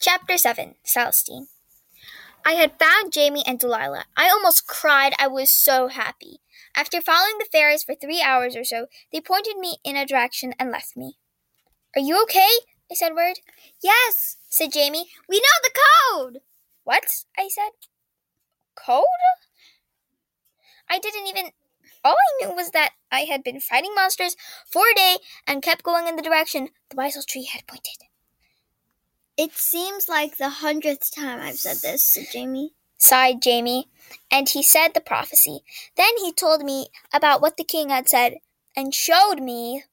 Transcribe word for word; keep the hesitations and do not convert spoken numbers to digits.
Chapter seven. Celestine. I had found Jamie and Delilah. I almost cried. I was so happy. After following the fairies for three hours or so, they pointed me in a direction and left me. "Are you okay?" I said word. "Yes," said Jamie. "We know the code." "What?" I said. "Code?" I didn't even... All I knew was that I had been fighting monsters for a day and kept going in the direction the wise old tree had pointed. "It seems like the hundredth time I've said this," said Jamie. Sighed Jamie, and he said the prophecy. Then he told me about what the king had said and showed me